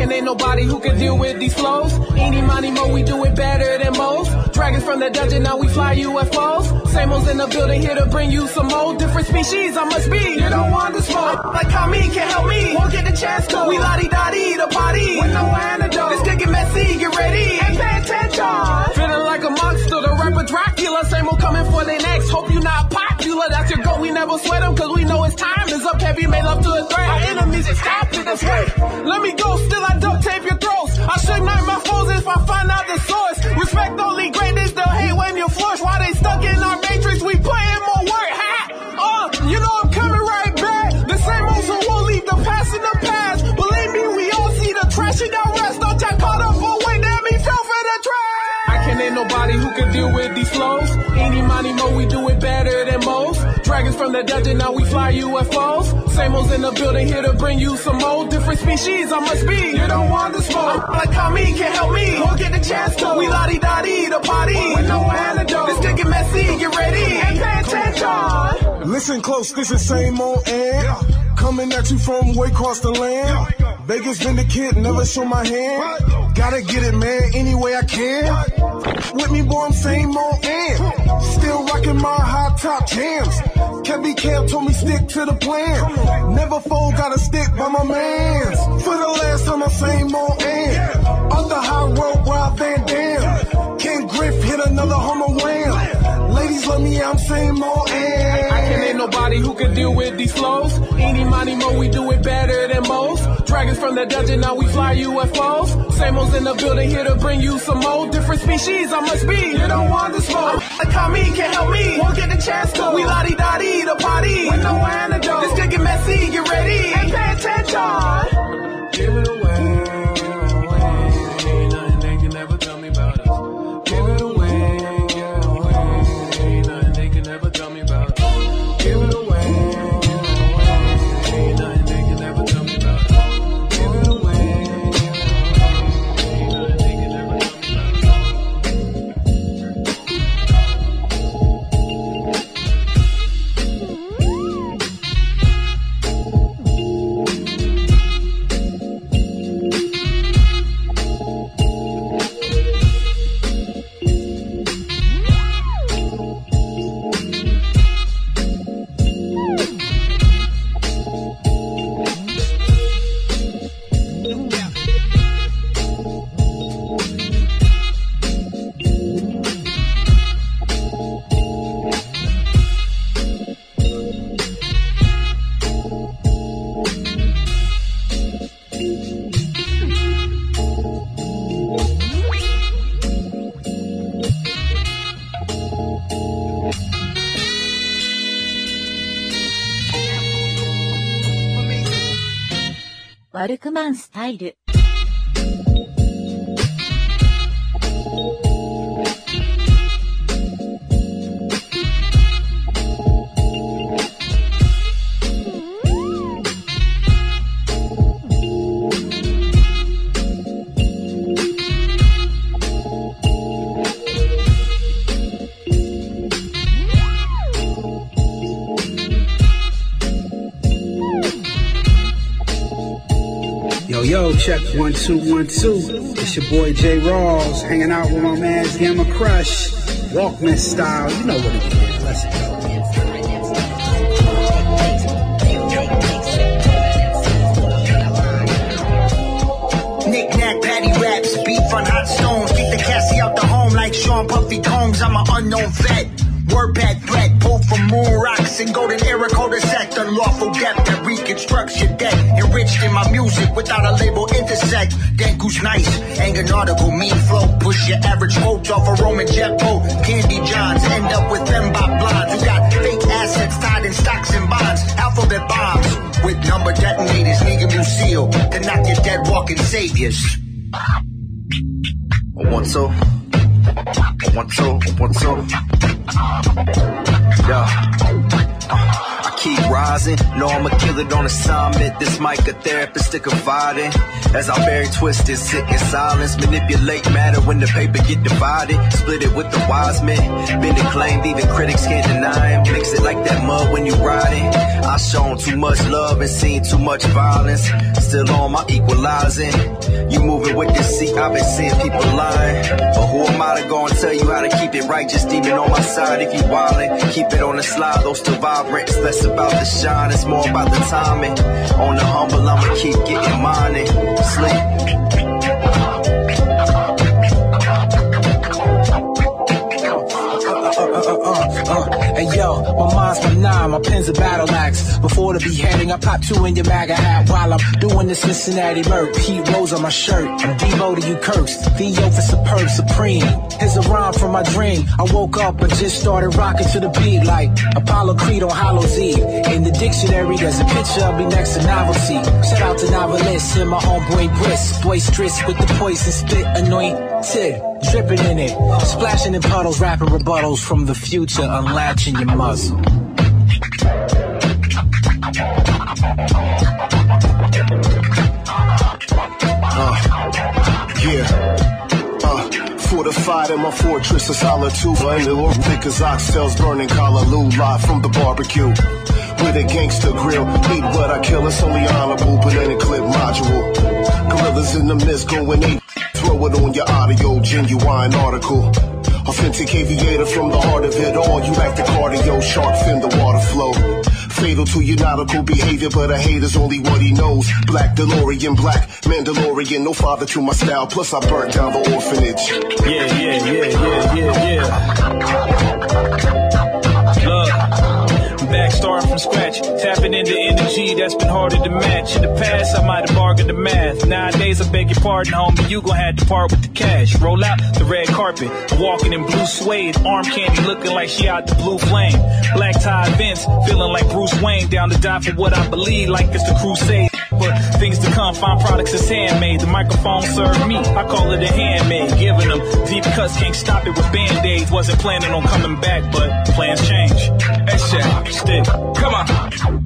reckon ain't nobody who can deal with these flows. Eeny, miny, mo, we do it better than most. Dragons from the dungeon, now we fly UFOs. Same old's in the building, here to bring you some more different species. I must be, you don't want to smoke. Like how me can't help me, won't get the chance to. We la-di-da-di, the party with no antidote. This could get messy, get ready and pay attention. Feeling like a monster, the rapper Dracula. Same old coming for their next. Hope you not popular, that's your goal. We never sweat them, cause we know it's time is up. Heavy made love to a threat. Our enemies is happy this way. Let me go, still I duct tape your throats. I should knife my foes if I find out the source. Respect only great, they still hate when you flourish. While they stuck in our matrix, we put in more work. You know I'm coming right back. The same old, so we'll leave the past in the past. Believe me, we all see the trash in our rest. Don't get caught up for weight, damn, he fell for the trash. I can ain't nobody who can deal with these flows. Eeny, miny, mo, we do it better than most. Dragons from the dungeon, now we fly UFOs. Same old's in the building, here to bring you some more different species. I must be, you don't want to smoke. Like how me can't help me, won't get the chance to. We la-di-da-di, the party with no antidote. This could get messy, get ready and pay attention. Listen close, this is same old Ant. Coming at you from way across the land. Vegas been the kid, never show my hand. Gotta get it, man, any way I can. With me, boy, I'm same old Ant. Still rocking my high top jams. Kevin Camp told me stick to the plan. Never fold, gotta stick by my mans. For the last time, I'm same old Ant. On the high road, Wild Van Dam. Ken Griff hit another homo wham. Ladies love me, I'm same old Ant. I can ain't nobody who can deal with these flows. Eeny, miny, mo, we do it better than most. Dragons from the dungeon, now we fly UFOs. Same old's in the building, here to bring you some more different species. I must be, you don't want to smoke. Like how me can't help me, won't get the chance to. We la-di-da-di, the party with no antidote. This could get messy, get ready and pay attention. Give it away. Ain't nothing they can never tell me about us. Give it away. Ain't nothing they can never tell me about us. Give it away. Ain't nothing they can never tell me about us. Give it away. Ain't nothing they can never tell me ワルクマンスタイル。 Yo, check 1 2 1 2. It's your boy J Rawls hanging out with my man's Gamma Crush, Walkman style. You know what it is. Let's go. Knick-knack, patty raps, beef on hot stones. Keep the Cassie out the home like Sean Puffy Combs. I'm an unknown vet. Wordpad threat, pulled from moon rocks and golden era cul-de-sac. Unlawful depth that reconstructs your deck. Enriched in my music without a label intersect. Denku's nice, aeronautical, mean flow. Push your average quotes off a Roman jet boat. Candy Johns end up with them by blondes who got fake assets tied in stocks and bonds. Alphabet bombs with number detonators. Nigga Lucille to knock your dead walking saviors. 1 2 1 2 1 2. Yeah. I keep rising. Know I'ma kill it on assignment. This mic a therapist to confide in. As I bury twisted, sit in silence. Manipulate matter when the paper get divided. Split it with the wise men. Been acclaimed, even critics can't deny him. Mix it like that mud when you riding. I shown too much love and seen too much violence. Still on my equalizing. You moving with this seat, I've been seeing people lying. But who am I to go and tell you how to keep it right? Just even on my side if you wildin'. Keep it on the slide, though still vibrant. It's less about the shine, it's more about the timing. On the humble, I'ma keep getting mine and sleep. Hey yo, my mind's my nine, my pen's a battle axe. Before the beheading, I pop two in your MAGA hat while I'm doing the Cincinnati murk. Heat rose on my shirt, I'm Devo to you Kirks. Theo for superb, supreme. Here's a rhyme from my dream. I woke up and just started rocking to the beat like Apollo Creed on Hallows Eve. In the dictionary, there's a picture of me next to novelty. Shout out to novelists and my homeboy Briss. Boisterous with the poison spit, anointed. Dripping in it, splashing in puddles, rapping rebuttals from the future, unlatching your muzzle. Fortified in my fortress of solitude. Vanilla thick as oxtails, burning callaloo. Live from the barbecue with a gangster grill. Eat what I kill, it's only honorable, but in a clip module. Gorillas in the mist going eight. Throw it on your audio, genuine article. Authentic aviator from the heart of it all. You like the cardio, shark fin the water flow. Fatal to your nautical behavior, but a hater's only what he knows. Black DeLorean, black Mandalorian, no father to my style. Plus I burnt down the orphanage. Look, back starting from scratch, tapping into energy that's been harder to match. In the past, I might have bargained the math. Nowadays, I beg your pardon, homie, you gon' have to part with the cash. Roll out the red carpet, walking in blue suede, arm candy looking like she out the blue flame. Black tie Vince, feeling like Bruce Wayne, down to die for what I believe, like it's the crusade. But things to come, fine products is handmade. The microphone served me, I call it a handmade. Giving them deep cuts, can't stop it with band-aids. Wasn't planning on coming back, but plans change. That shit, stick, come on.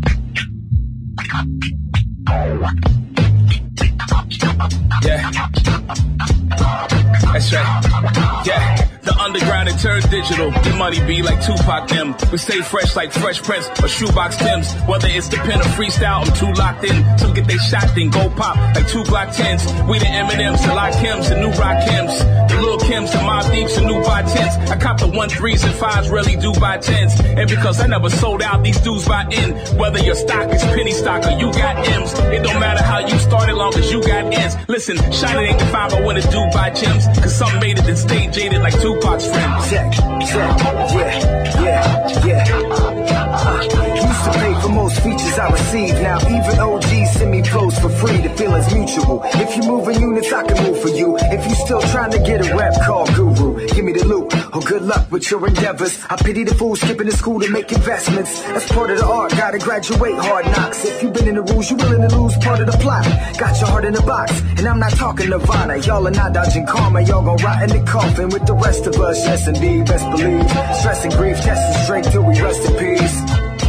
Yeah, that's right, yeah. The underground and turned digital. The money be like Tupac them. We stay fresh like Fresh Prince or Shoebox Tims. Whether it's the pen or freestyle, I'm too locked in. Some get they shot, then go pop like 2 Glock 10s. We the Eminems, the Lakims, the new Rakims. The Lil Kims, the Mob Deeps, the new by 10s. I cop the 1-3s and 5s, really do by 10s. And because I never sold out, these dudes buy in. Whether your stock is penny stock or you got M's, it don't matter how you started, long as you got ends. Listen, shine it ain't the 5 I wanna do by gems. Cause some made it and stayed jaded like Tupac's friend. Check, used to pay for most features I receive. Now even OGs send me flows for free. The feeling's mutual. If you move in units, I can move for you. If you still trying to get a rap, call Guru. Give me the loot. Oh, good luck with your endeavors. I pity the fools skipping to school to make investments. That's part of the art. Gotta graduate hard knocks. If you been in the rules, you willing to lose part of the plot. Got your heart in the box, and I'm not talking Nirvana. Y'all are not dodging karma. Y'all gon' rot in the coffin with the rest of us. Yes, indeed, best believe. Stress and grief, testing straight till we rest in peace.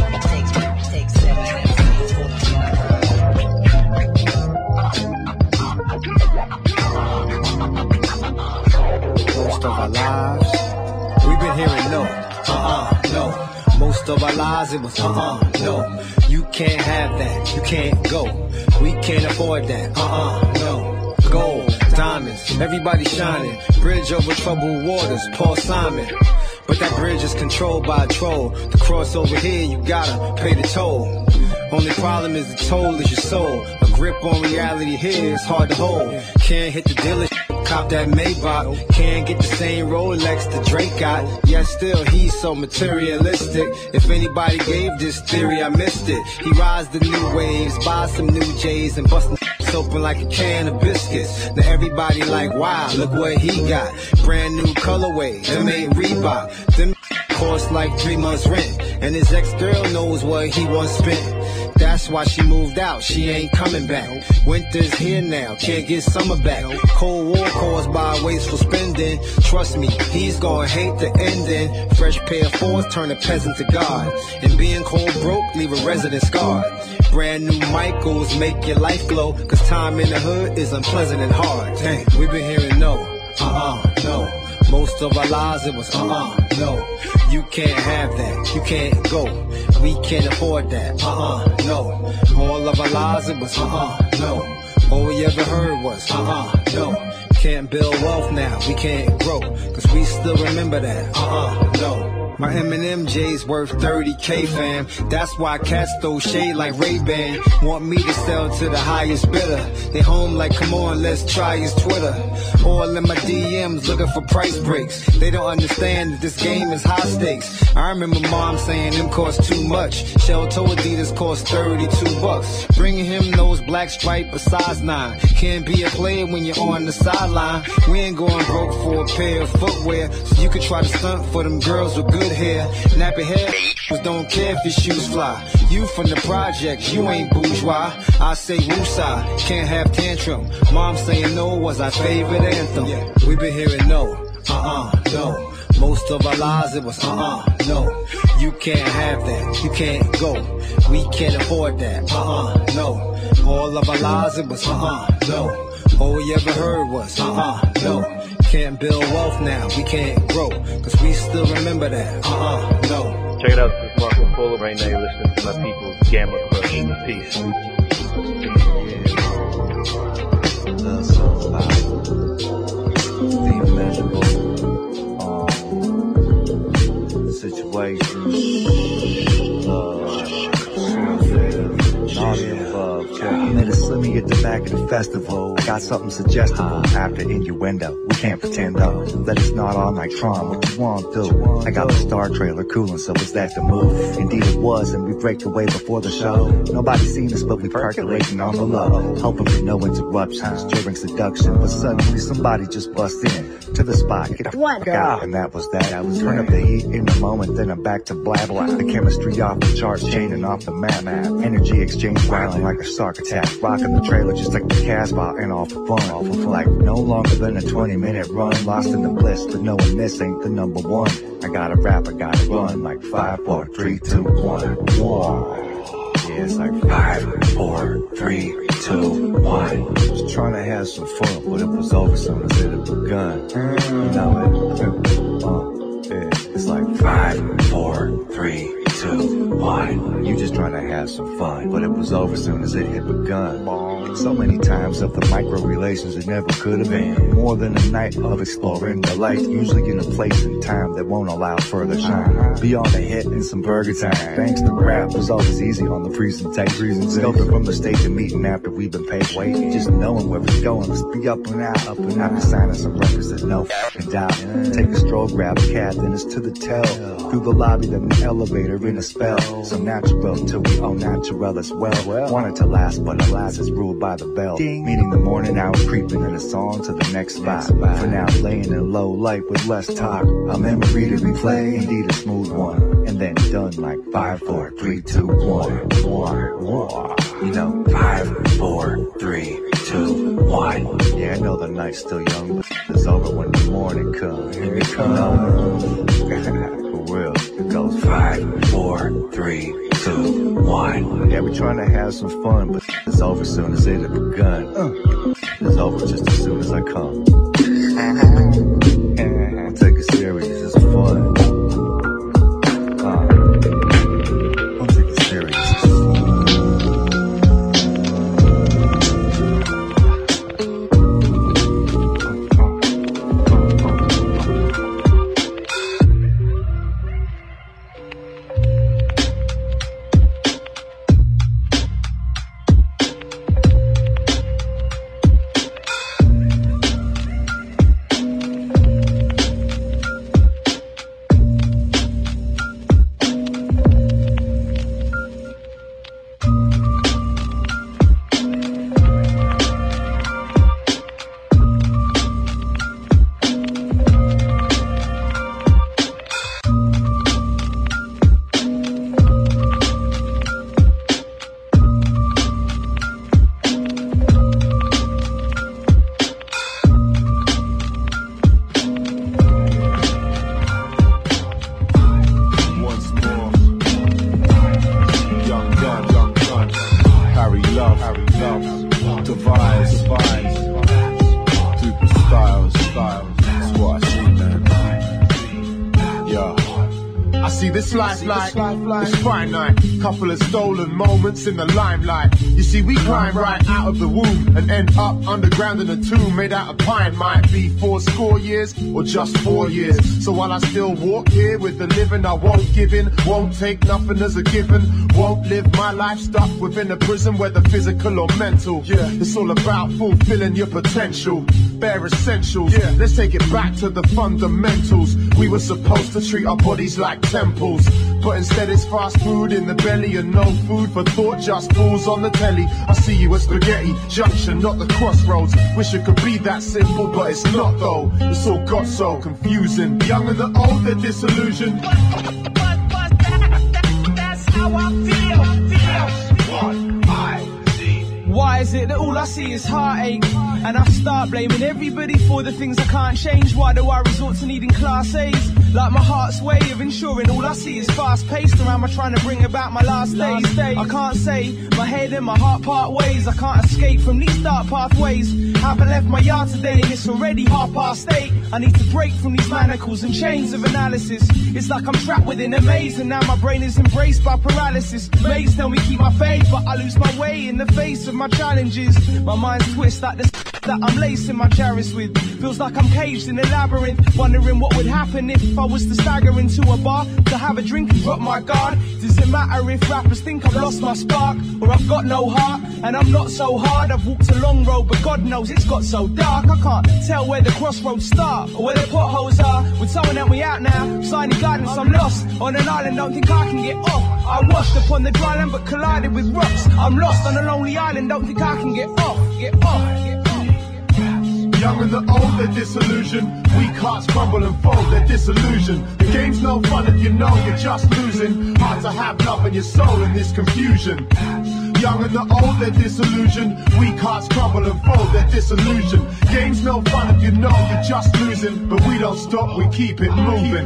Most of our lives, we've been hearing no, no. Most of our lives it was no. You can't have that, you can't go. We can't afford that, no. Gold, diamonds, everybody shining. Bridge over troubled waters, Paul Simon. But that bridge is controlled by a troll. To cross over here, you gotta pay the toll. Only problem is the toll is your soul. A grip on reality here is hard to hold. Can't hit the dealership, cop that Maybach. Can't get the same Rolex that Drake got. Yet still he's so materialistic. If anybody gave this theory, I missed it. He rides the new waves, buys some new J's and bust open like a can of biscuits. Now everybody like, wow, look what he got. Brand new colorway, them ain't Reebok. Them cost like 3 months rent. And his ex-girl knows what he once spent. That's why she moved out, she ain't coming back. Winter's here now, can't get summer back. Cold war caused by wasteful spending. Trust me, he's gonna hate the ending. Fresh pair of fours turn a peasant to God. And being cold broke, leave a resident scarred. Brand new Michaels make your life glow. Cause time in the hood is unpleasant and hard. Dang, we've been hearing no, no. Most of our lives it was no. You can't have that, you can't go. We can't afford that, no. All of our lives it was no. All we ever heard was no. Can't build wealth now, we can't grow. Cause we still remember that, no. My M&M J's worth 30K, fam. That's why cats throw shade like Ray-Ban. Want me to sell to the highest bidder. They home like, come on, let's try his Twitter. All in my DMs looking for price breaks. They don't understand that this game is high stakes. I remember mom saying them cost too much. Shell toe Adidas cost $32. Bringing him those black stripe a size 9. Can't be a player when you're on the sideline. We ain't going broke for a pair of footwear. So you can try to stunt for them girls with good hair. Nappy hair don't care if your shoes fly. You from the project, you ain't bourgeois. I say woosah, can't have tantrum. Mom saying no was our favorite anthem. We been hearing no, no. Most of our lives it was no. You can't have that, you can't go. We can't afford that, no. All of our lives it was no. All we ever heard was no. Can't build wealth now, we can't grow. Cause we still remember that, no. Check it out, this is Marco Polo. Right now you're listening to my people's Gamma Crush. Peace. Love song about the immeasurable situations, all the above. I met a slimmy at the back of the festival. I got something suggestible after innuendo. We can't pretend though that it's not all night Tron. What you want do? I got the star trailer cooling, so it's that the move. Indeed it was, and we break away before the show. Nobody's seen us, but we percolating on the low, hoping for no interruptions during seduction. But suddenly somebody just bust in to the spot. Get the fuck out, and that was that. I was turn up the heat in the moment, then I'm back to blah blah. The chemistry off the charts, chaining off the map. Energy exchange violent like a shark attack. Rocking the trailer just like the Casbah and off the fun. Off of like no longer than a 20-minute run. Lost in the bliss, but knowing this ain't the number one. I gotta rap, I gotta run like 5, 4, 3, 2, 1. Yeah, it's like 5, 4, 3, 2, 1. Was trying to have some fun, but it was over soon as it had begun. You know it. Yeah, it's like 5, 4, 3, 2, 1. You just trying to have some fun, but it was over soon as it had begun. So many times of the micro relations it never could have been. More than a night of exploring the light, usually in a place and time that won't allow further shine. Beyond a hit and some burger time. Thanks to rap was always easy on the presentation. Scoping from the stage to meeting after we've been paid waiting. Just knowing where it's going, let's be up and out, up and out. Signing some records that no f***ing doubt. Take a stroll, grab a cab, then it's to the tail. Through the lobby, then the elevator in a spell. So natural till we all natural as well. Wanted to last, but alas it's ruled by the bell. Meaning the morning hour creeping in a song to the next spot. For now laying in low light with less talk. A memory to replay, indeed a smooth one. And then done like 5, 4, 3, 2, 1. You know, 5, 4, 3, 2, 1. Yeah, I know the night's still young, but it's over when the morning comes. Here it comes. For real, it goes 5, 4, 3, 2, 1. Yeah, we're trying to have some fun, but it's over soon as it had begun. It's over just as soon as I come. Take it serious, it's fun. Don't take it serious. Super styles. That's what I see, man. Yeah. I see this life like it's finite. Couple of stolen moments in the limelight. You see, we climb right out of the womb and end up underground in a tomb made out of pine. Might be 40 years or just 4 years. So while I still walk here with the living, I won't give in, won't take nothing as a given. Won't live my life stuck within a prison, whether physical or mental. Yeah, it's all about fulfilling your potential. Bare essentials. Yeah, let's take it back to the fundamentals. We were supposed to treat our bodies like temples, but instead it's fast food in the belly and no food for thought, just fools on the telly. I see you at Spaghetti Junction, not the crossroads. Wish it could be that simple, but it's not though. It's all got so confusing. The young and the old, they're disillusioned. That's how I feel. Why is it that all I see is heartache? And I start blaming everybody for the things I can't change. Why do I resort to needing class A's? Like my heart's way of ensuring all I see is fast paced. Or am I trying to bring about my last days? I can't say my head and my heart part ways. I can't escape from these dark pathways. Haven't left my yard today and it's already 8:30. I need to break from these manacles and chains of analysis. It's like I'm trapped within a maze and now my brain is embraced by paralysis. Mates tell me keep my faith, but I lose my way in the face of my challenges. My mind's twist like the that I'm lacing my chariot with. Feels like I'm caged in a labyrinth, wondering what would happen if I was to stagger into a bar to have a drink and drop my guard. Does it matter if rappers think I've lost my spark or I've got no heart and I'm not so hard? I've walked a long road, but God knows it's got so dark I can't tell where the crossroads start or where the potholes are. Would someone help me out now? Signing guidance, I'm lost on an island, don't think I can get off. I washed upon the dry land but collided with rocks. I'm lost on a lonely island, don't think I can get off. Get off. Young and the old, they're disillusioned. Weak hearts crumble and fold, they're disillusioned. The game's no fun if you know you're just losing. Hard to have love in your soul in this confusion. Young and the old, they're disillusioned. Weak hearts crumble and fold, they're disillusioned. Game's no fun if you know you're just losing. But we don't stop, we keep it moving.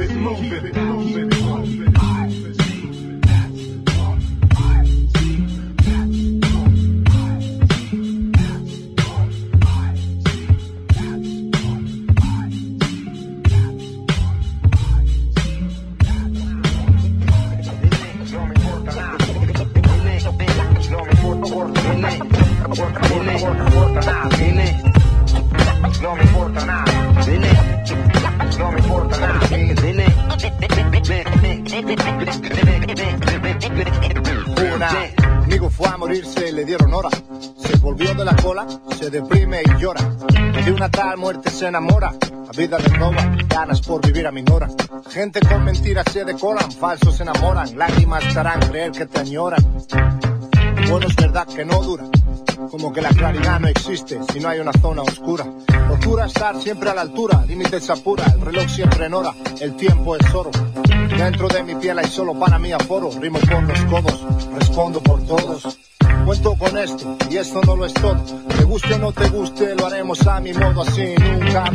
Un amigo fue a morirse y le dieron hora. Se volvió de la cola, se deprime y llora. De una tal muerte se enamora. La vida le roba, ganas por vivir aminora. Gente con mentiras se decoran, falsos se enamoran. Lágrimas te harán creer que te añoran. Bueno, es verdad que no dura. Como que la claridad no existe si no hay una zona oscura. Procura estar siempre a la altura, límites apura, el reloj siempre en hora, el tiempo es oro. Dentro de mi piel hay solo para mí aforo, rimo con los codos, respondo por todos. Cuento con esto, y esto no lo es todo. Te guste o no te guste, lo haremos a mi modo. Así nunca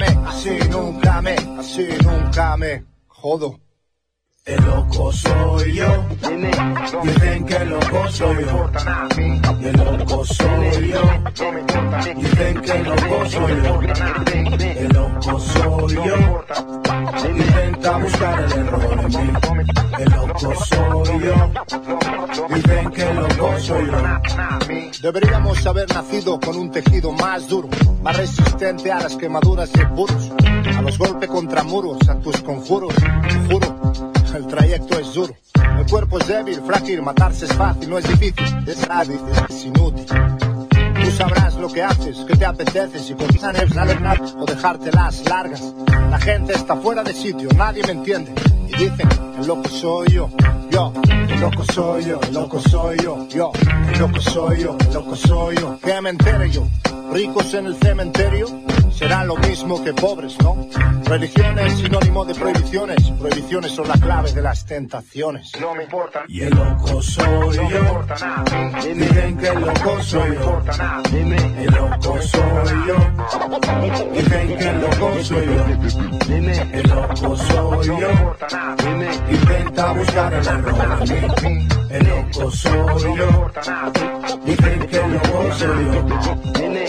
me jodo. El loco soy yo. Dicen que el loco soy yo. El loco soy yo. Dicen que el loco soy yo. El loco soy yo. Intenta buscar el error en mí. El loco soy yo. Dicen que el loco soy yo. Deberíamos haber nacido con un tejido más duro, más resistente a las quemaduras de burros, a los golpes contra muros, a tus conjuros. Te juro, el trayecto es duro. El cuerpo es débil, frágil, matarse es fácil, no es difícil, es hábil, es inútil. Tú sabrás lo que haces, que te apetece, si comienzan a nada o dejártelas largas. La gente está fuera de sitio, nadie me entiende. Y dicen, el loco soy yo, el loco soy yo, el loco soy yo, el loco soy yo, el loco soy yo. Que me entere yo, ricos en el cementerio, serán lo mismo que pobres, ¿no? Religión es sinónimo de prohibiciones, prohibiciones son la clave de las tentaciones. No me importa. Y el loco soy yo. Dicen que el loco soy yo. El loco soy yo. Dicen que el loco soy yo. El loco soy yo. Intenta buscar el error en mí. El loco soy yo. Dicen que el loco soy yo.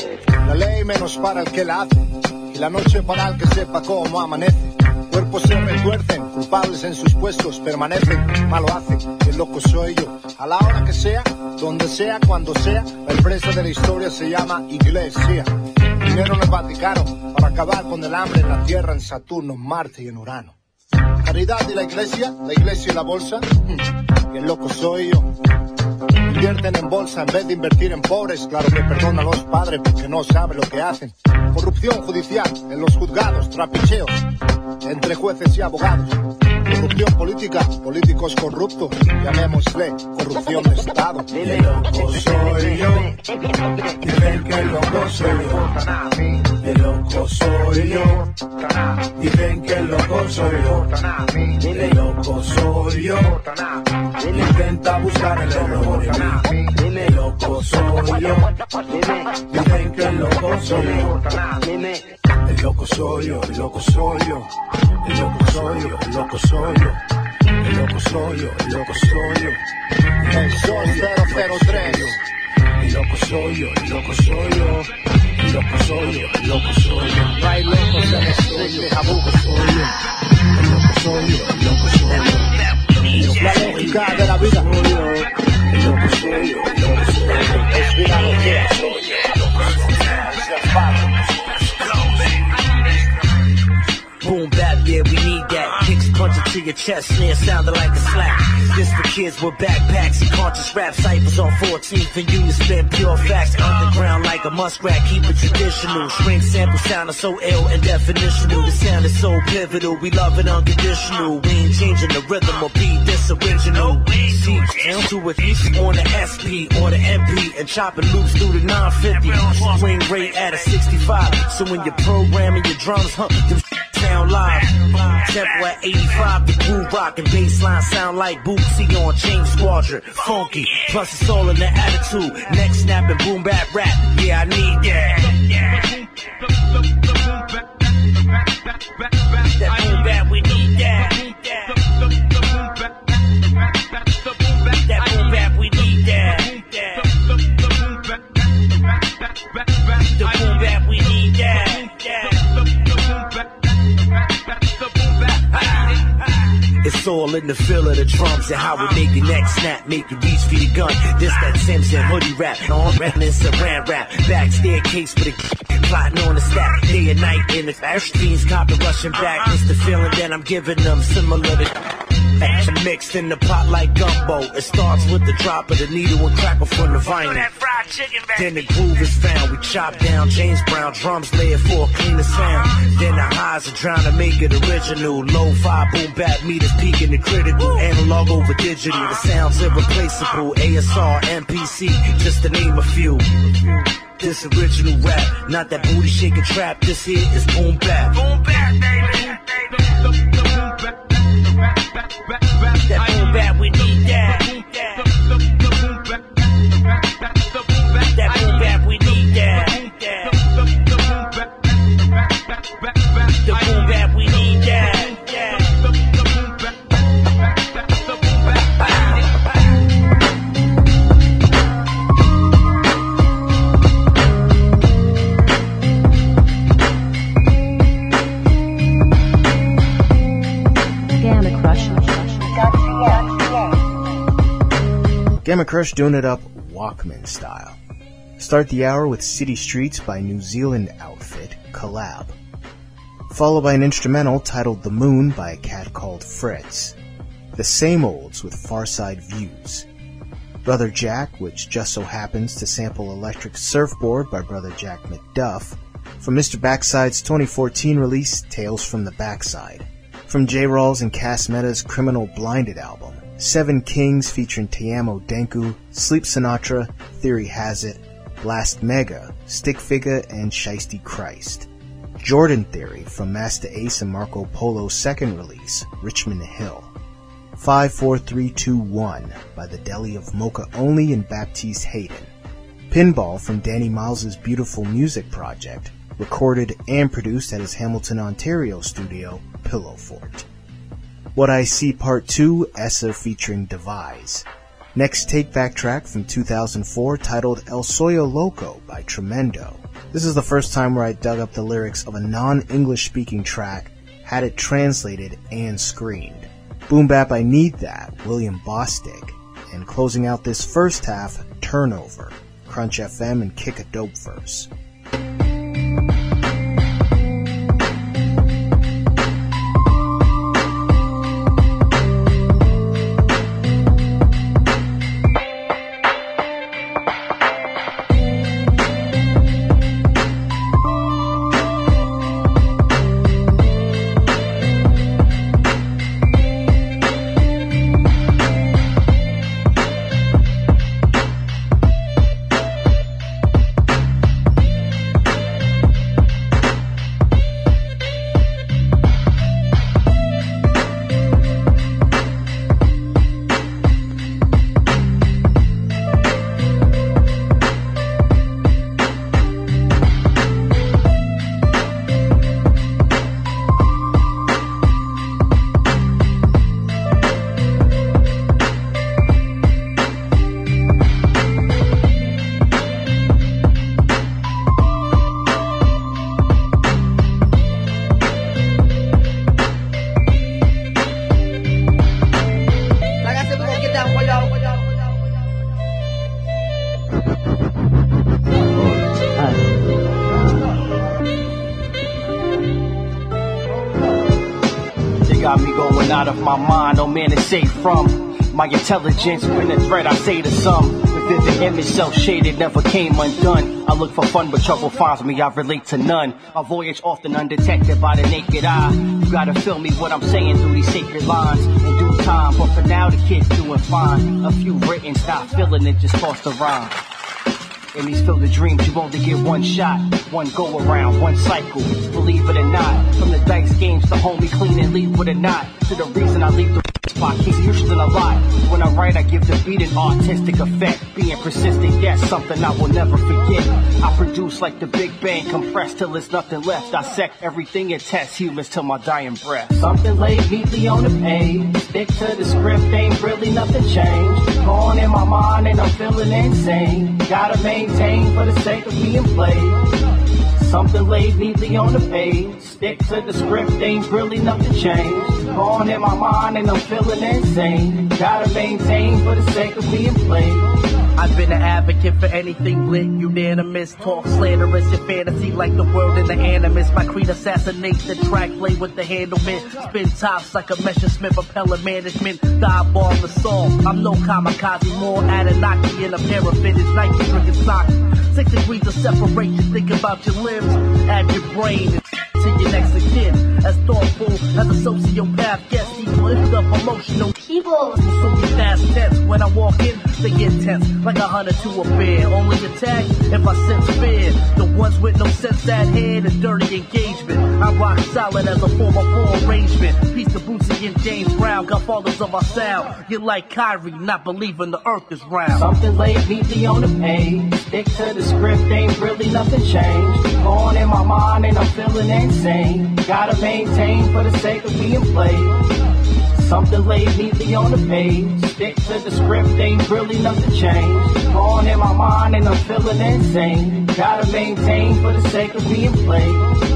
La ley menos para el que la hace, y la noche para el que sepa cómo amanece. Cuerpos se retuercen, culpables en sus puestos permanecen. Malo hace, el loco soy yo. A la hora que sea, donde sea, cuando sea, la empresa de la historia se llama Iglesia. Dinero en el Vaticano, para acabar con el hambre en la Tierra, en Saturno, Marte y en Urano. Caridad y la iglesia y la bolsa, y el loco soy yo. Invierten en bolsa en vez de invertir en pobres. Claro que perdonan a los padres porque no saben lo que hacen. Corrupción judicial en los juzgados, trapicheos entre jueces y abogados. Corrupción política, políticos corruptos, llamémosle corrupción de Estado. El loco soy yo, dicen que el loco soy yo. El loco soy yo, dicen que el loco soy yo. El loco soy yo, intenta buscar el error en mí. El loco soy yo, dicen que el loco soy yo. El loco soy yo, el loco soy yo. El loco soy yo, el loco soy yo. El loco soy yo, el loco soy yo. El Sol 003. El loco soy yo, el loco soy yo. El loco soy yo, el loco soy yo. No hay locos en el street de Jabugo. El loco soy yo, el loco soy yo. La lógica de la vida. El loco soy yo, el loco soy yo. Es vida lo que es. Boom bap, yeah, we need that. Kicks punching to your chest, snare sounding like a slap. This for kids with backpacks and conscious rap ciphers on 14th and Union spin pure facts. Underground like a muskrat, keep it traditional. String sample sounding so ill and definitional. The sound is so pivotal, we love it unconditional. We ain't changing the rhythm or beat, this original. See, down to it on the SP or the MP and chopping loops through the 950. Swing rate at a 65, so when you're programming your drums, them sound live. Tempo at 85, the groove rock and bassline sound like Bootsy on Chain Squadron. Funky, plus it's all in the attitude. Neck snapping, boom bap rap. Yeah, I need that. That boom bap, we need that. That boom bap, we need that. The boom bap, we need that. It's all in the feel of the drums and how we make your neck snap, make you reach for your gun. This that Simpson hoodie rap, on rapping saran wrap. Back staircase for the plotting on the stack. Day and night in the ash fiends copy rushing back. It's the feeling that I'm giving them similar to action mixed in the pot like gumbo. It starts with the drop of the needle and crackle from the vinyl. Then the groove is found. We chop down James Brown drums, lay it for a cleaner sound. Then the highs are trying to make it original. Low-fi boom bap meters peaking the critical. Analog over digital, the sound's irreplaceable. ASR, MPC, just to name a few. This original rap, not that booty shaking trap. This here is boom bap. Boom bap, baby. That boom bap, we need that. That boom bap, we need that. The boom bap, we need that. Gamma Crush doing it up Walkman style. Start the hour with City Streets by New Zealand outfit Collab. Followed by an instrumental titled The Moon by a cat called Fritz. The Same Olds with Farside Views. Brother Jack, which just so happens to sample Electric Surfboard by Brother Jack McDuff. From Mr. Backside's 2014 release Tales from the Backside. From J. Rawls and Cass Meta's Criminal Blinded album. Seven Kings featuring Te Amo Denku, Sleep Sinatra, Theory Has It, Blast Mega, Stick Figure, and Shiesty Christ. Jordan Theory from Master Ace and Marco Polo's second release, Richmond Hill. 54321 by the Deli of Mocha Only and Baptiste Hayden. Pinball from Danny Miles's Beautiful Music Project, recorded and produced at his Hamilton, Ontario studio, Pillow Fort. What I See Part 2, Essa featuring Devise. Next take-back track from 2004 titled El Soyo Loco by Tremendo. This is the first time where I dug up the lyrics of a non-English speaking track, had it translated and screened. Boom Bap I Need That, William Bostick. And closing out this first half, Turnover, Crunch FM and Kick a Dope Verse. Out of my mind, no man is safe from my intelligence. When a threat, I say to some, the vivid image, self-shaded, never came undone. I look for fun, but trouble finds me, I relate to none. My voyage often undetected by the naked eye. You gotta feel me what I'm saying through these sacred lines in due time, but for now the kid's doing fine. A few written, not feeling it, just toss the rhyme. In these filled with dreams, you only get one shot, one go around, one cycle. Believe it or not, from the dice games to homie clean and leave with a knot. To the reason I leave the spot, keep usually a lot. When I write, I give the beat an artistic effect. Being persistent, yes, something I will never forget. I produce like the Big Bang, compressed till there's nothing left. Dissect everything and test humans till my dying breath. Something laid neatly on the page. Stick to the script, ain't really nothing changed. Going in my mind and I'm feeling insane. Gotta maintain for the sake of being played. Something laid neatly on the page. Stick to the script, ain't really nothing changed. Going in my mind and I'm feeling insane. Gotta maintain for the sake of being played. I've been an advocate for anything lit, unanimous, talk slanderous, your fantasy like the world in the animus. My creed assassinates the track, play with the handlement, spin tops like a Messerschmitt, propeller management, dive ball the song. I'm no kamikaze, more Anunnaki in a pair of vintage Nike drinking socks. 6 degrees of separation, think about your limbs, add your brain to your next of kin. As thoughtful as a sociopath gets, these lift up emotional people. So we fast tense when I walk in, they get tense like a hunter to a bear. Only attack if I sense fear. The ones with no sense that head and dirty engagement. I rock solid as a form of full arrangement. Peace to Bootsy and James Brown, godfathers of our sound. You're like Kyrie, not believing the earth is round. Something laid neatly on the page. Stick to the script, ain't really nothing changed. Going in my mind and I'm feeling insane. Gotta maintain for the sake of being played. Something laid neatly on the page. Stick to the script, ain't really nothing changed. Going in my mind and I'm feeling insane. Gotta maintain for the sake of being played.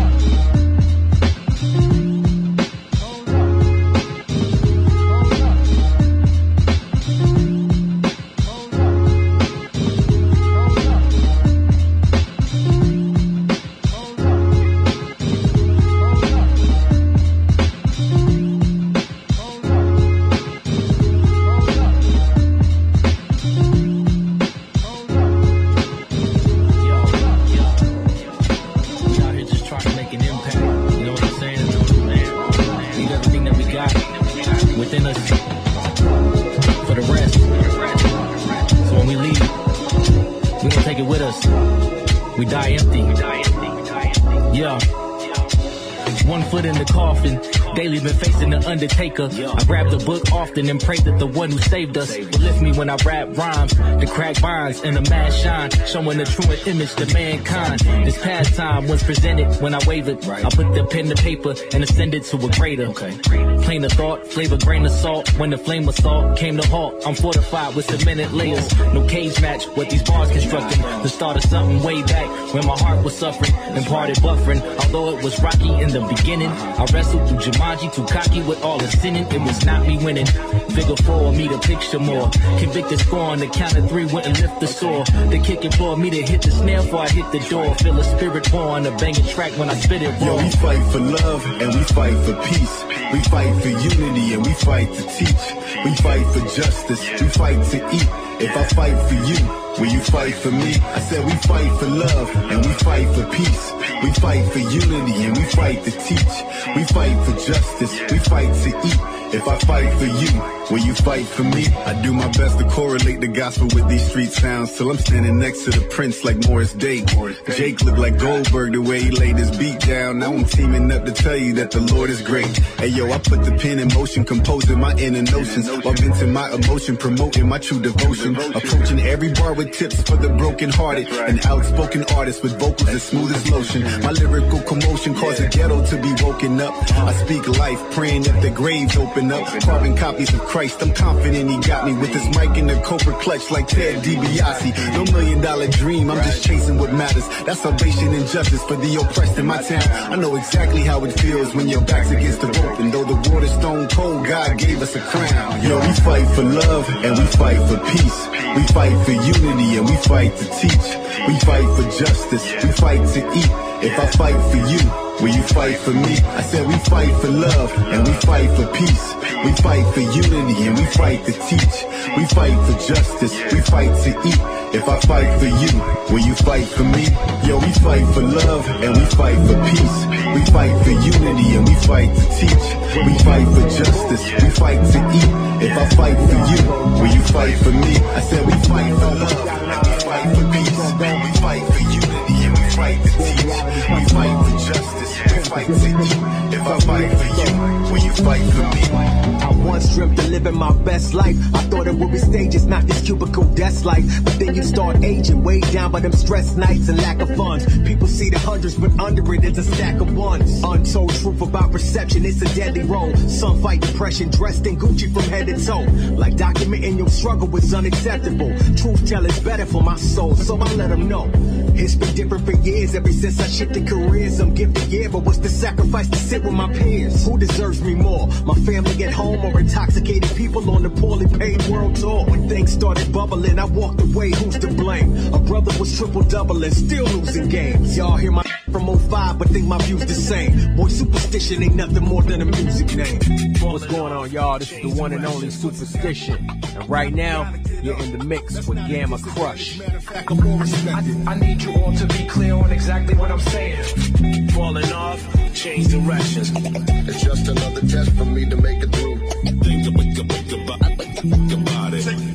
We die empty. Yeah. 1 foot in the coffin, Daily been facing the undertaker. I grab the book often and pray that the one who saved us will lift me when I rap rhymes. The crack binds and the mass shine, showing the truer image to mankind. This pastime was presented when I wavered. I put the pen to paper and ascended to a greater. Plain of thought, flavor grain of salt. When the flame of salt came to halt, I'm fortified with cemented layers. No cage match what these bars constructing. The start of something way back when my heart was suffering and parted buffering. Although it was rocky in the beginning, I wrestled through Jumanji, too cocky with all the sinning. It was not me winning. Figure 4, me to picture more. Convicted score on the count of 3, wouldn't lift the sore. The kick it for me to hit the snare before I hit the door. Feel a spirit pour on a banging track when I spit it raw. Yo, we fight for love and we fight for peace. We fight for unity and we fight to teach. We fight for justice, we fight to eat. If I fight for you, will you fight for me? I said we fight for love and we fight for peace. We fight for unity and we fight to teach. We fight for justice, we fight to eat. If I fight for you, will you fight for me? I do my best to correlate the gospel with these street sounds till I'm standing next to the prince like Morris Day. Jake looked like Goldberg the way he laid his beat down. Now I'm teaming up to tell you that the Lord is great. Hey yo, I put the pen in motion, composing my inner notions, while venting my emotion, promoting my true devotion. Approaching every bar with tips for the broken hearted. An outspoken artist with vocals as smooth as lotion. My lyrical commotion caused the ghetto to be woken up. I speak life, praying that the graves open up. Carbon copies of Christ, I'm confident he got me with his mic in the cobra clutch like Ted DiBiase. No $1 million dream, I'm just chasing what matters. That's salvation and justice for the oppressed in my town. I know exactly how it feels when your back's against the rope, and though the water's stone cold, God gave us a crown. Yo, we fight for love and we fight for peace. We fight for unity and we fight to teach. We fight for justice, we fight to eat. If I fight for you, will you fight for me? I said we fight for love and we fight for peace. We fight for unity and we fight to teach. We fight for justice, we fight to eat. If I fight for you, will you fight for me? Yo, we fight for love and we fight for peace. We fight for unity and we fight to teach. We fight for justice, we fight to eat. If I fight for you, will you fight for me? I said we fight for love and we fight for peace. We fight for unity and we fight to teach. We fight for justice, we fight to eat. If I fight for you, will you fight for me? I once dreamt of living my best life. I thought it would be stages, not this cubicle desk life. But then you start aging, weighed down by them stress nights and lack of funds. People see the hundreds, but under it is a stack of ones. Untold truth about perception, it's a deadly role. Some fight depression, dressed in Gucci from head to toe. Like documenting your struggle is unacceptable. Truth telling's better for my soul, so I let them know. It's been different for years, ever since I shifted careers. I'm gifted, yeah, but what's the sacrifice to sit with my peers? Who deserves me more? My family at home or intoxicated people on the poorly paid world tour? When things started bubbling, I walked away, who's to blame? A brother was triple-doubling, still losing games. Y'all hear my from 05, but think my view's the same. Boy, superstition ain't nothing more than a music name. What's going on, y'all? This is the one and only Superstition. And right now, you're in the mix with Gamma Crush. I need you all to be clear on exactly what I'm saying. Falling off, change directions. It's just another test for me to make it through. Think about it.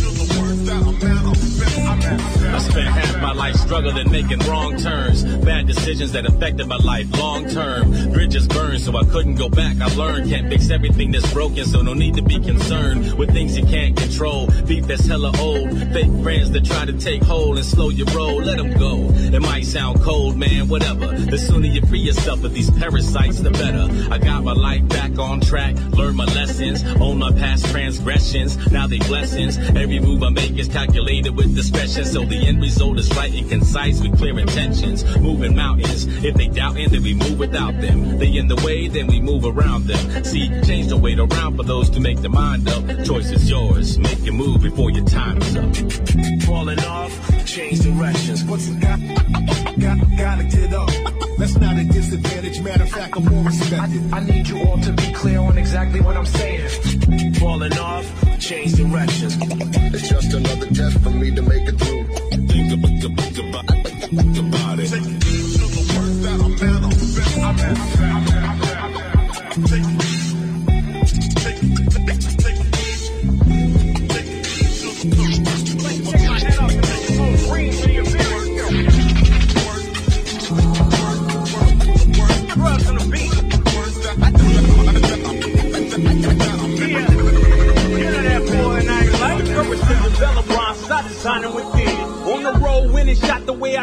I spent half my life struggling, making wrong turns. Bad decisions that affected my life long term. Bridges burned, so I couldn't go back. I learned, can't fix everything that's broken, so no need to be concerned with things you can't control. Beef that's hella old. Fake friends that try to take hold and slow your roll. Let them go. It might sound cold, man, whatever. The sooner you free yourself of these parasites, the better. I got my life back on track, learned my lessons, own my past transgressions. Now they blessings. Every move I make is calculated with discretion, so the end result is right and concise with clear intentions. Moving mountains, if they doubting, then we move without them. They in the way, then we move around them. See, change don't wait around for those to make their mind up. Choice is yours, make your move before your time is up. Falling off, change directions. What's it got? Gotta get up. That's not a disadvantage, matter of fact, I'm more respected. I need you all to be clear on exactly what I'm saying. Falling off, change directions. It's just another test for me to make it through. Think about it. Take it to the worst that I'm at, I'm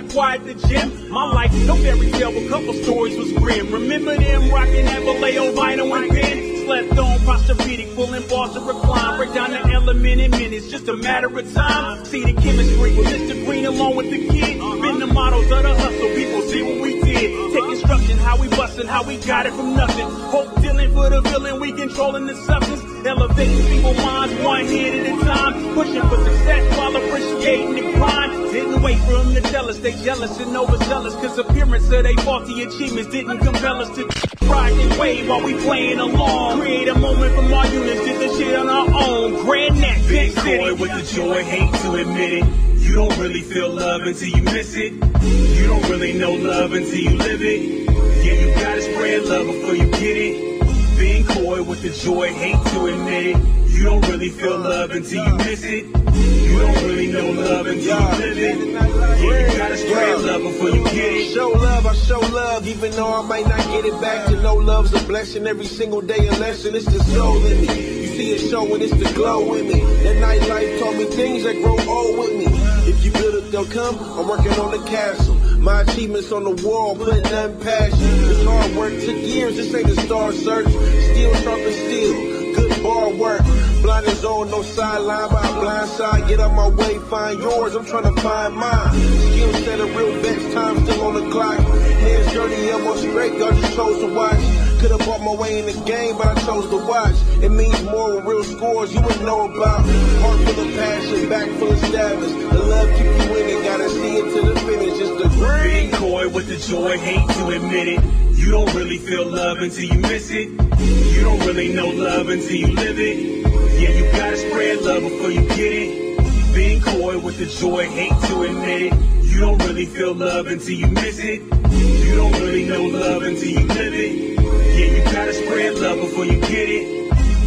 quiet the gym. My life, no fairy tale, a couple stories was grim. Remember them rocking that Vallejo vinyl and pen? Slept on Posturepedic, pulling balls to recline. Break down the element in minutes, just a matter of time. See the chemistry with Mr. Green along with the kid. Been the models of the hustle, people see what we did. Take instruction, how we bustin', how we got it from nothing. Hope dealing for the villain, we controlling the substance. Elevating people's minds one hand at a time. Pushing for success while appreciating the grind. Didn't wait for them to tell us they jealous and overzealous. Cause appearance of they faulty achievements didn't compel us to ride and wave while we playing along. Create a moment from our units, did the shit on our own. Grand Neck, big city. With the joy, hate to admit it. You don't really feel love until you miss it. You don't really know love until you live it. Yeah, you gotta spread love before you get it. Being coy with the joy, hate to admit it. You don't really feel love until you miss it. You don't really know love until you live it. Yeah, you gotta spread love before you get it. Show love, I show love, even though I might not get it back. To know love's a blessing every single day, a lesson. It's the soul in me. You see it showing, it's the glow in me. That nightlife taught me things that grow old with me. If you build it, they'll come. I'm working on the castle. My achievements on the wall, putting nothing past you. This hard work took years, this ain't a star search. Steel sharp and steel, good bar work. Blinders on, no sideline by a blind side. Get out my way, find yours, I'm trying to find mine. Skill set of real bench, time still on the clock. Hands dirty, elbow straight, y'all just chose to watch. Could've bought my way in the game, but I chose to watch. It means more with real scores you wouldn't know about. Heart full of passion, back full of stabbers. The love keep you winning, gotta see it to the finish. It's the dream. Being coy with the joy, hate to admit it. You don't really feel love until you miss it. You don't really know love until you live it. Yeah, you gotta spread love before you get it. Being coy with the joy, hate to admit it. You don't really feel love until you miss it. You don't really know love until you live it. Yeah, you gotta spread love before you get it.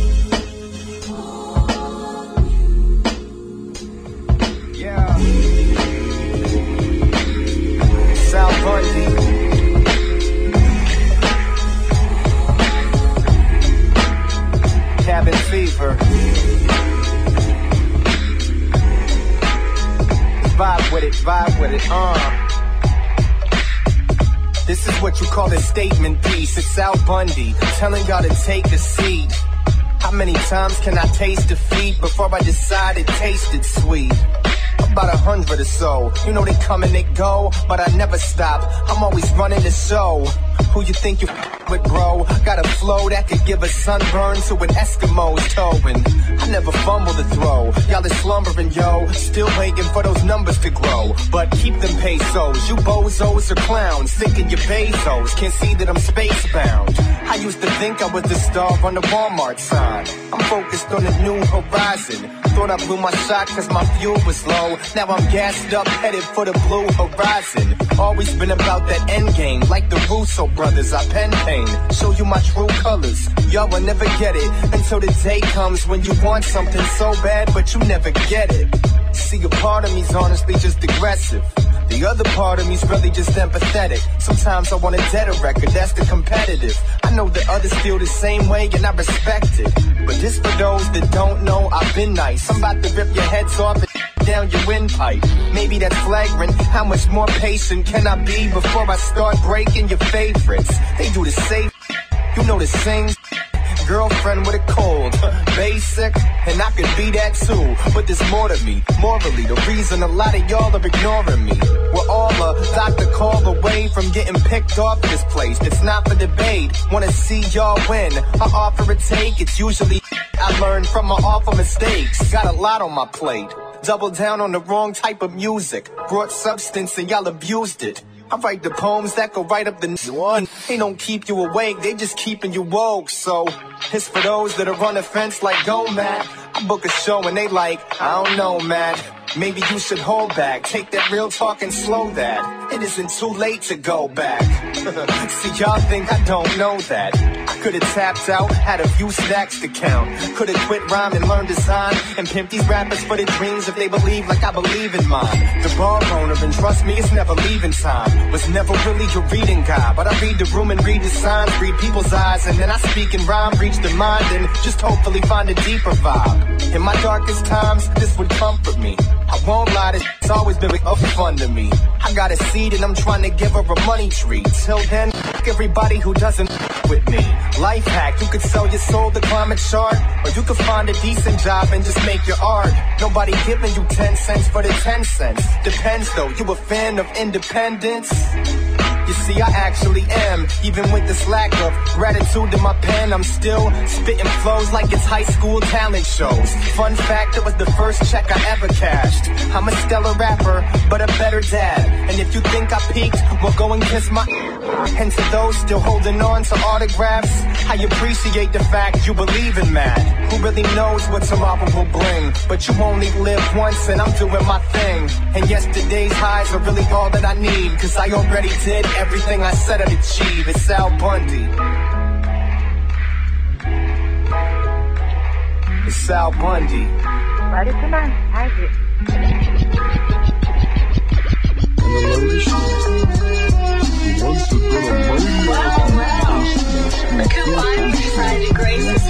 Yeah. Sal Bundy. Cabin fever. Vibe with it, This is what you call a statement piece. It's Sal Bundy telling y'all to take a seat. How many times can I taste defeat before I decide it tasted sweet? About 100 or so. You know they come and they go, but I never stop. I'm always running the show. Who you think you with, bro? Got a flow that could give a sunburn to an Eskimo's towing. I never fumble the throw. Y'all is slumbering, yo. Still waiting for those numbers to grow. But keep them pesos. You bozos are clowns. Thinking you're Bezos. Can't see that I'm spacebound. I used to think I was the star on the Walmart sign. I'm focused on the new horizon. Thought I blew my shot cause my fuel was low. Now I'm gassed up, headed for the blue horizon. Always been about that end game. Like the Russo brothers, I pen pain. Show you my true colors. Y'all will never get it until the day comes when you want something so bad, but you never get it. See, a part of me's honestly just aggressive. The other part of me's really just empathetic. Sometimes I want a deader record, that's the competitive. I know that others feel the same way and I respect it. But this for those that don't know, I've been nice. I'm about to rip your heads off and down your windpipe. Maybe that's flagrant. How much more patient can I be before I start breaking your favorites? They do the same, you know the same. Girlfriend with a cold, basic, and I could be that too. But there's more to me, morally, the reason a lot of y'all are ignoring me. We're all a doctor call away from getting picked off this place. It's not for debate, wanna see y'all win. I offer a take, it's usually I learned from my awful mistakes. Got a lot on my plate, doubled down on the wrong type of music. Brought substance and y'all abused it. I write the poems that go right up the one. They don't keep you awake, they just keeping you woke. So, it's for those that are on the fence like, go, Matt. I book a show and they like, I don't know, Matt. Maybe you should hold back, take that real talk and slow that. It isn't too late to go back. See, y'all think I don't know that. I could've tapped out, had a few stacks to count. Could've quit rhyme and learned design. And pimp these rappers for their dreams if they believe like I believe in mine. The bar owner, and trust me, it's never leaving time. Was never really a reading guy, but I read the room and read the signs, read people's eyes. And then I speak in rhyme, reach the mind, and just hopefully find a deeper vibe. In my darkest times, this would comfort me. I won't lie, it's always been fun to me. I got a seed and I'm trying to give her a money tree. Till then, everybody who doesn't with me. Life hack, you could sell your soul to climb a chart, or you could find a decent job and just make your art. Nobody giving you 10 cents for the 10 cents. Depends though, you a fan of independence? You see, I actually am. Even with this lack of gratitude in my pen, I'm still spitting flows like it's high school talent shows. Fun fact, it was the first check I ever cashed. I'm a stellar rapper, but a better dad. And if you think I peaked, well, go and kiss my... And to those still holding on to autographs, I appreciate the fact you believe in that. Who really knows what tomorrow will bring? But you only live once and I'm doing my thing. And yesterday's highs are really all that I need, cause I already did everything I said I'd achieve. It's Al Bundy. It's Al Bundy. Baru tenang aja. Combined decided graces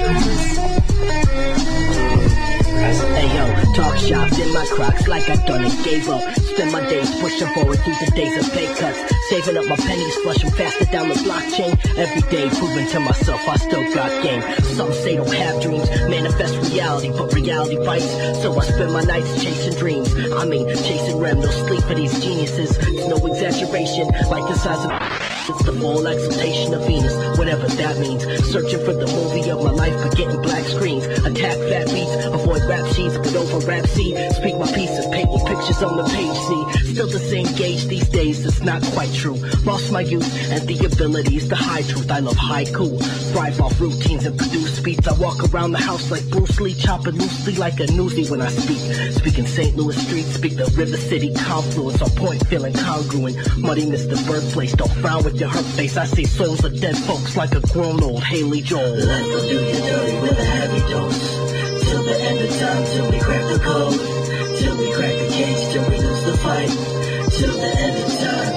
Hey yo, talk shop in my Crocs like I done it, gave up. Spend my days pushing forward through the days of pay cuts. Saving up my pennies, flushing faster down the blockchain. Every day proving to myself I still got game. Some say don't have dreams, manifest reality, but reality bites. So I spend my nights chasing dreams. I mean, chasing REM, no sleep for these geniuses. It's no exaggeration, like the size of... It's the full exaltation of Venus, whatever that means. Searching for the movie of my life, but getting black screens. Attack fat beats, avoid rap sheets, but over rap C. Speak my pieces, painting pictures on the page C. Still the same gauge these days, it's not quite true. Lost my youth and the abilities to hide truth. I love haiku, thrive off routines and produce beats. I walk around the house like Bruce Lee, chopping loosely like a newsie when I speak. Speaking St. Louis streets, speak the River City confluence. On point, feeling congruent. Muddy miss the birthplace, don't frown with your hurt face. I see souls of dead folks like a grown old Haley Joel. Life will do you dirty with a heavy dose. Till the end of time, till we crack the code. Till we crack the cage, till we lose the fight. Till the end of time.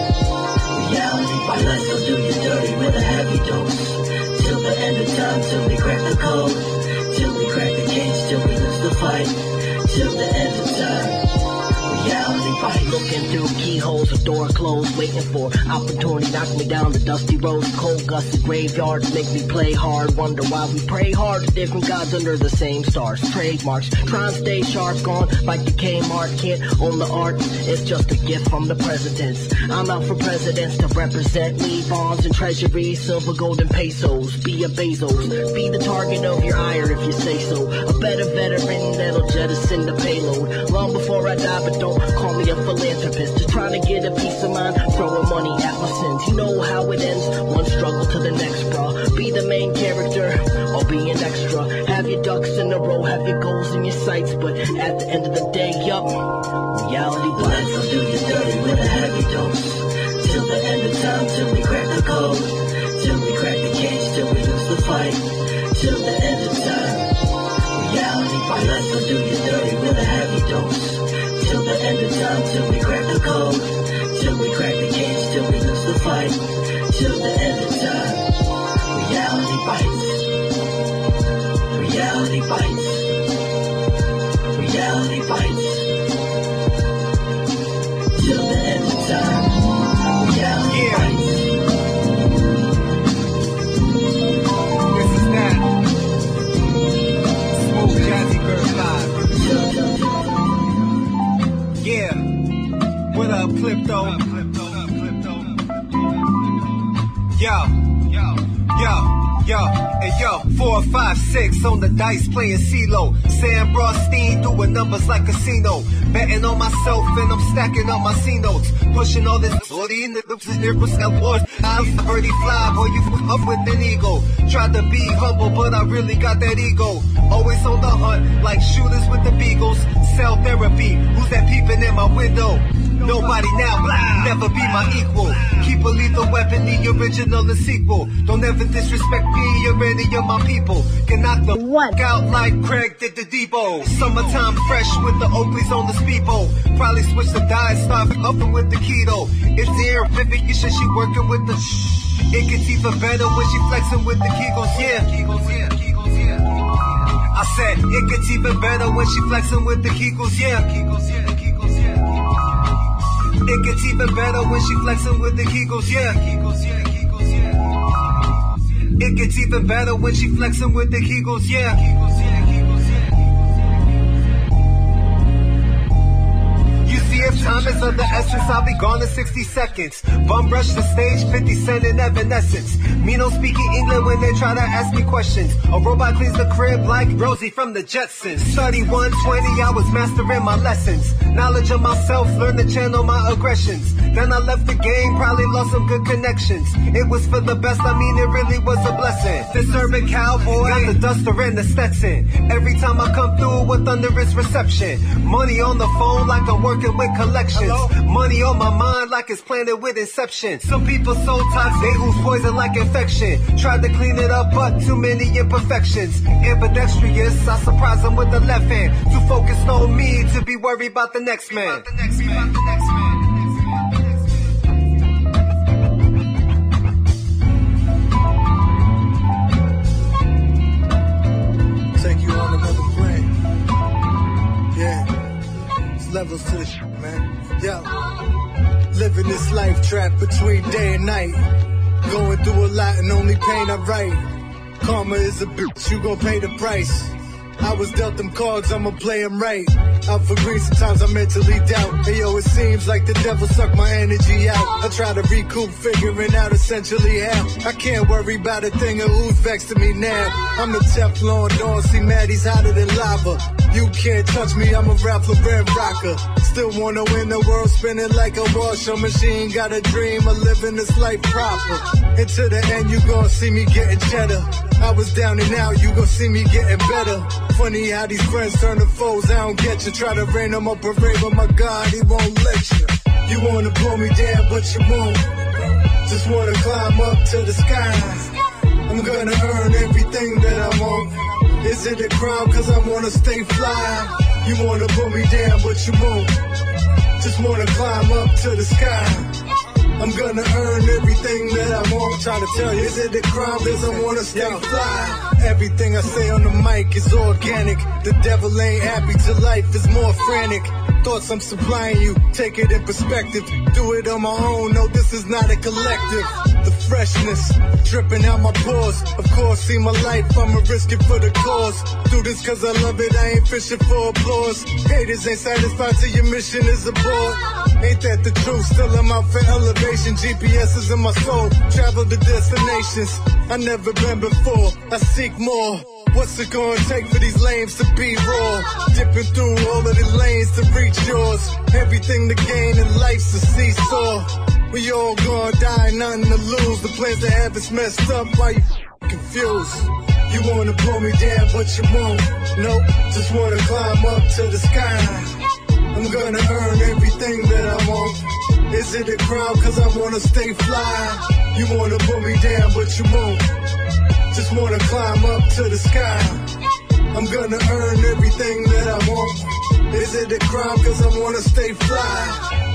Reality by life will do you dirty with a heavy dose. Till the end of time, till we crack the code. Till we crack the cage, till we lose the fight. Till the end of time. Reality by looking through keyholes, a door closed, waiting for opportunity, knock me down the dusty roads. Cold gusty graveyards make me play hard. Wonder why we pray hard to different gods under the same stars. Trademarks, try and stay sharp, gone like the Kmart. Can't own the art, it's just a gift from the presidents. I'm out for presidents to represent me. Bonds and treasuries, silver, gold, and pesos. Be a Bezos, be the target of your ire if you say so. A better veteran that'll jettison the payload. Long before I die, but don't call me a philanthropist. Just trying to get a piece of mind, throwing money at my sins. You know how it ends, one struggle to the next, bro. Be the main character, or be an extra. Have your ducks in a row, have your goals in your sights, but at the end of the day, yup, reality bites. Life will do you dirty with a heavy dose. Till the end of time, till we crack the code. Till we crack the cage, till we lose the fight. Till the end of time. Reality bites. Life will do you dirty with a heavy dose. Till the end of time, till we crack the code. Till we crack the cage, till we lose the fight. Till the end of time. Reality bites. Reality bites. Reality bites. Till the end of time. Reality bites. This is that Smooth Jazzy Bird Live. Yeah. What up, Clipto? Yo, and yo, 4, 5, 6 on the dice playing CeeLo. Sam Rothstein doing numbers like casino. Betting on myself and I'm stacking up my C notes. Pushing all this in the wars. I'm birdie fly, boy, you up with an ego. Tried to be humble, but I really got that ego. Always on the hunt, like shooters with the beagles. Cell therapy, who's that peeping in my window? Nobody now, blah, never be my equal. Keep a lethal weapon, the original and sequel. Don't ever disrespect me or any of my people. Can knock the fuck out like Craig did the Debo. Summertime fresh with the Oakleys on the speedboat. Probably switch the diet, start upping with the keto. If they're Vivic, you should she working with the It gets even better when she flexing with the Kegels, yeah. I said, it gets even better when she flexing with the Kegels, yeah. It gets even better when she flexing with the Kegels, yeah. It gets even better when she flexing with the Kegels, yeah. If time is of the essence, I'll be gone in 60 seconds. Bum rush the stage, 50 Cent in Evanescence. Me no speaking English when they try to ask me questions. A robot cleans the crib like Rosie from the Jetsons. Study 120, I was mastering my lessons. Knowledge of myself, learn to channel my aggressions. Then I left the game, probably lost some good connections. It was for the best, I mean it really was a blessing. This urban cowboy, got the duster and the Stetson. Every time I come through with thunderous reception. Money on the phone like I'm working with collections. Hello? Money on my mind like it's planted with Inception. Some people so toxic, they ooze poison like infection. Tried to clean it up, but too many imperfections. Ambidextrous, I surprise them with the left hand. Too focused on me to be worried about the next man. Take you on another plane. Yeah. It's levels to the shit, man. Yo, living this life trapped between day and night. Going through a lot and only pain I write. Karma is a bitch, you gon' pay the price. I was dealt them cards, I'ma play them right. Out for green, sometimes I mentally doubt. Hey yo, it seems like the devil sucked my energy out. I try to recoup, figuring out essentially how. I can't worry about a thing of who's vexing me now. I'm a Teflon Don, see Maddie's hotter than lava. You can't touch me, I'm a Ralph Lauren rocker. Still wanna win the world, spinning like a washing machine. Got a dream of living this life proper. And to the end, you gon' see me getting cheddar. I was down and out, you gon' see me getting better. Funny how these friends turn to foes, I don't get you. Try to rain on my parade, but my God, he won't let you. You wanna pull me down, but you won't. Just wanna climb up to the sky. I'm gonna earn everything that I want. Is it a crime cause I wanna stay fly? You wanna pull me down, but you won't. Just wanna climb up to the sky. I'm gonna earn everything that I want. Try to tell you, is it a crime cause I wanna stay fly? Everything I say on the mic is organic. The devil ain't happy till life is more frantic. Thoughts I'm supplying you, take it in perspective. Do it on my own, no this is not a collective. The freshness, dripping out my pores. Of course, see my life, I'ma risk it for the cause. Do this cause I love it, I ain't fishing for applause. Haters ain't satisfied till your mission is aboard. Ain't that the truth, still I'm out for elevation. GPS is in my soul, travel to destinations I never been before, I seek more. What's it gonna take for these lames to be raw? Dipping through all of the lanes to reach yours. Everything to gain in life's a seesaw. We all gonna die, nothing to lose. The plans to have is messed up, why you confused? You wanna pull me down, but you won't. Nope, just wanna climb up to the sky. I'm gonna earn everything that I want. Is it a crime cause I wanna stay fly? You wanna pull me down, but you won't. Just wanna climb up to the sky. I'm gonna earn everything that I want. Is it a crime cause I wanna stay fly?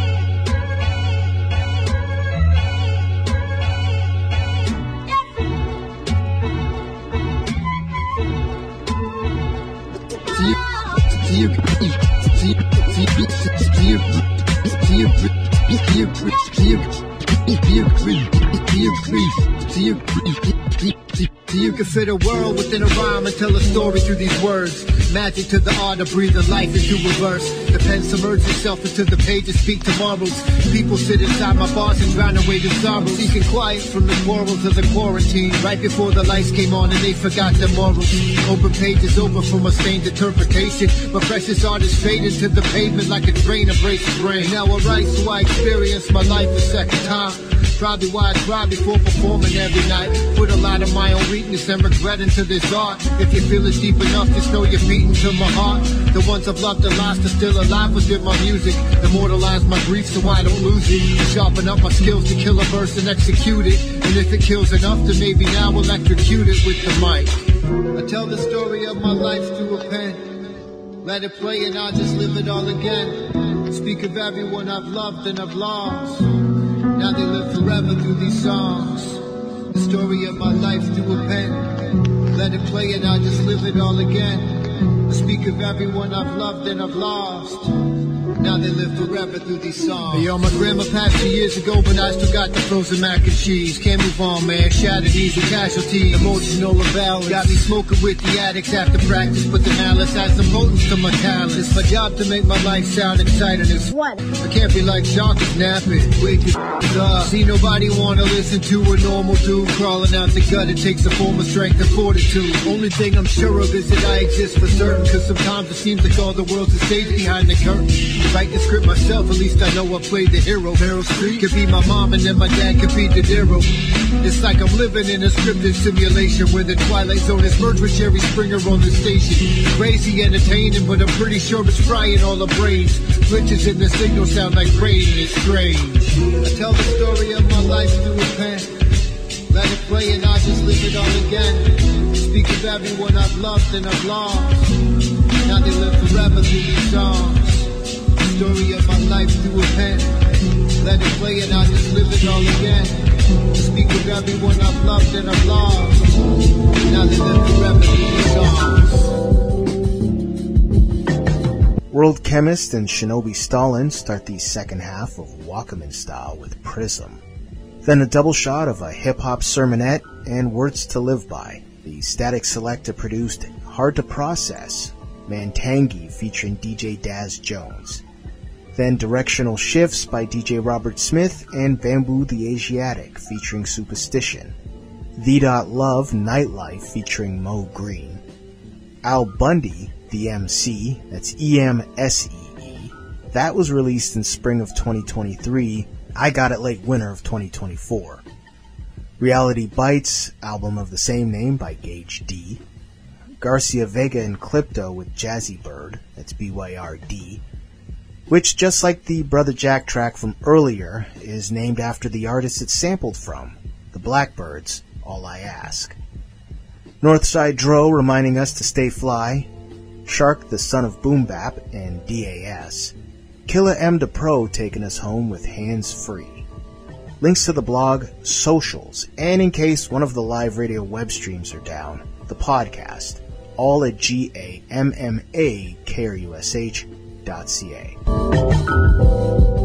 You can fit a world within a rhyme and tell a story through these words. Magic to the art of breathing life into reverse. The pen submerges itself into the pages, speak tomorrows. People sit inside my bars and drown away their sorrows. Seeking quiet from the quarrels of the quarantine. Right before the lights came on and they forgot their morals. Open pages over from a stained interpretation. My precious art is faded to the pavement like a train of breaks brain. Now I write so I experience my life a second time. Probably why I cry before performing every night. Put a lot of my own weakness and regret into this art. If you feel it deep enough, just know you're beating to my heart. The ones I've loved and lost are still alive within my music. Immortalize my grief so I don't lose it. Sharpen up my skills to kill a verse and execute it. And if it kills enough, then maybe now I'll electrocute it with the mic. I tell the story of my life through a pen. Let it play and I'll just live it all again. Speak of everyone I've loved and I've lost. Now they live forever through these songs. The story of my life through a pen. Let it play and I'll just live it all again. I speak of everyone I've loved and I've lost. Now they live forever through these songs. Hey, yo, my grandma passed 2 years ago, but I still got the frozen mac and cheese. Can't move on, man. Shattered knees and casualties. Emotional imbalance. Got me smoking with the addicts after practice, but the malice adds some potence to my talent. It's my job to make my life sound exciting. It's what? I can't be like Shaka napping. Wake it up. See, nobody wanna listen to a normal dude crawling out the gut. It takes a form of strength and fortitude. Only thing I'm sure of is that I exist for certain, cause sometimes it seems like all the world's a stage behind the curtain. Write the script myself, at least I know I played the hero. Meryl Streep could be my mom and then my dad could be De Niro. It's like I'm living in a scripted simulation where the Twilight Zone is merged with Jerry Springer on the station. Crazy entertaining, but I'm pretty sure it's frying all the brains. Glitches in the signal sound like rain, and it's strange. I tell the story of my life through a pen. Let it play and I just live it all again. Speak of everyone I've loved and I've lost. Now they live forever through these songs. Story of my life through a pen. Let it play and I just live it all again. Speak of everyone I've loved and I've lost. Now they live forever through these songs. World Chemist and Shinobi Stalin start the second half of Walkman Style with Prism. Then a double shot of a hip-hop sermonette and Words to Live By. The Static Selector produced Hard to Process, Mantangi featuring DJ Daz Jones. Then Directional Shifts by DJ Robert Smith and Bamboo the Asiatic featuring Superstition. The Love Nightlife featuring Mo Green. Al Bundy, the MC, that's EMSEE. That was released in spring of 2023. I got it late winter of 2024. Reality Bites, album of the same name by Gage D. Garcia Vega and Clipto with Jazzy Bird, that's BYRD, which, just like the Brother Jack track from earlier, is named after the artist it's sampled from, the Blackbirds, All I Ask. Northside Dro reminding us to stay fly, Shark the Son of Boom Bap and DAS, Killa M Da Pro taking us home with Hands Free. Links to the blog, socials, and in case one of the live radio web streams are down, the podcast, all at GAMMAKRUSH.ca.